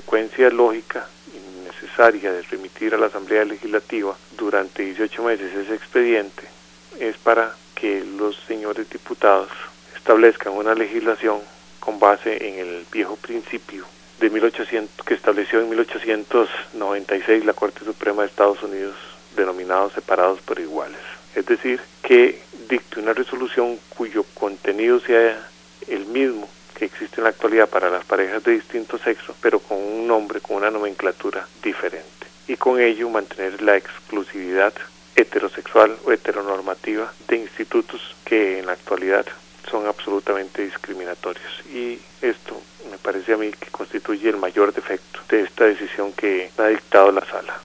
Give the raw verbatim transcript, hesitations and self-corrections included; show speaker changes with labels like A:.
A: consecuencia lógica y necesaria de remitir a la Asamblea Legislativa durante dieciocho meses ese expediente es para que los señores diputados establezcan una legislación con base en el viejo principio de mil ochocientos que estableció en mil ochocientos noventa y seis la Corte Suprema de Estados Unidos, denominados separados pero iguales. Es decir, que dicte una resolución cuyo contenido sea el mismo que existe en la actualidad para las parejas de distinto sexo, pero con un nombre, con una nomenclatura diferente. Y con ello mantener la exclusividad heterosexual o heteronormativa de institutos que en la actualidad son absolutamente discriminatorios. Y esto me parece a mí que constituye el mayor defecto de esta decisión que ha dictado la Sala.